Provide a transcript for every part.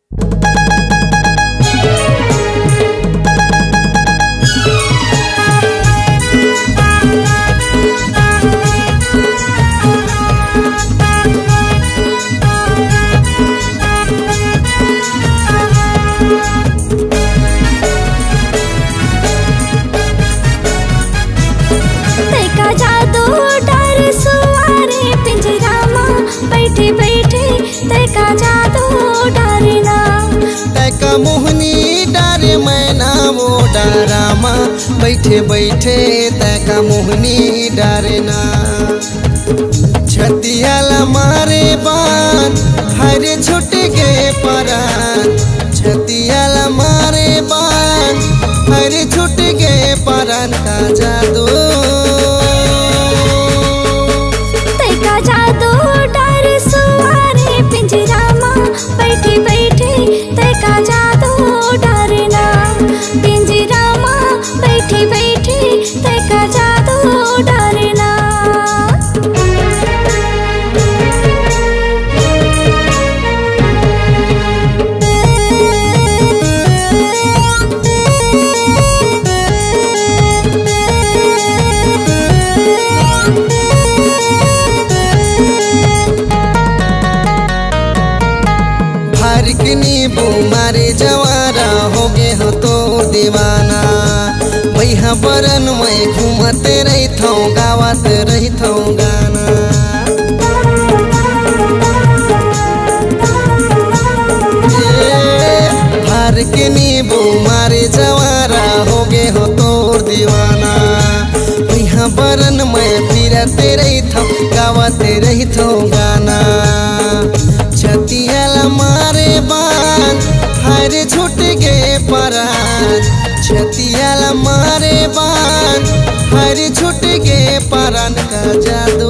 बैठे बैठे तैका जादू डरना, तैका मोहनी डरे मैना वो डरामा। बैठे बैठे तैका मोहनी डरना, छतियाला मारे बान हरे छुट गए परान। छतियाला मारे बान हरे छुट गए परान का जादू। तैका जादू डर सुवारे पिंजरा माँ, बैठे बैठे तैका जादू डरना। पिंजरा माँ बैठे बैठे तैका जादू डरना। नींबू मारे जवारा हो गे हो तो दीवाना। मैहा बरन में घूमते रही थो गावत रही थो गाना। हार के नींबू मारे जवारा हो गे हो तो दीवाना। मैहा बरन में फिरते रही थो गावते रही थो गाना। छतियाला मारे बान हरे छूट गए परान। छतियाला मारे बान हरे छूट गए परान का जादू।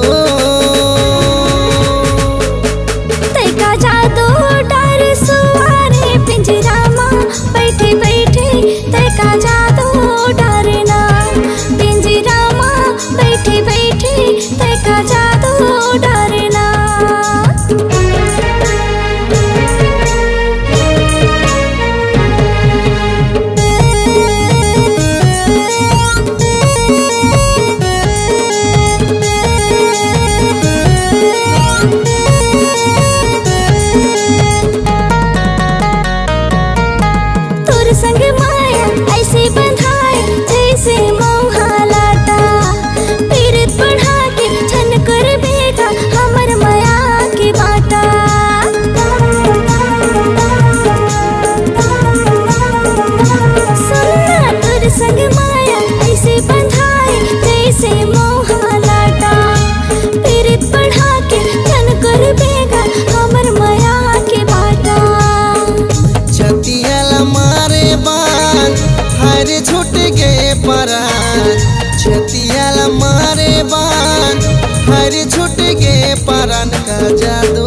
तैका जादू डर सुवारे पिंजरा माँ, बैठे बैठे तैका जादू डरना। पिंजरा माँ बैठे बैठे तैका जादू डरना। संग माया ऐसे बंधाए जैसे मौहा लाटा। पीरत बढ़ा के छन कर बेटा हमर माया के बाटा। सुनना तोर संग माया ऐसे बंधाए जैसे मौहा लाटा। पीरत बढ़ा के छन कर बेटा हमर माया के बाटा। छतियाला मारे बान हरे छूट गए परान। छतियाला मारे बान हरे छूट गए परान का जादू।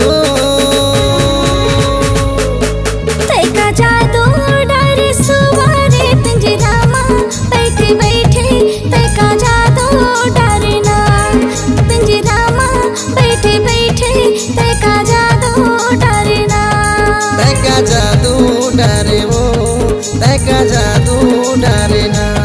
तैका जादू डर सुवारे पिंजरा माँ, बैठे बैठे तैका जादू डरना। पिंजरा माँ बैठे बैठे तैका जादू डरना। तैका जादू डरे वो, तैका जादू डरना।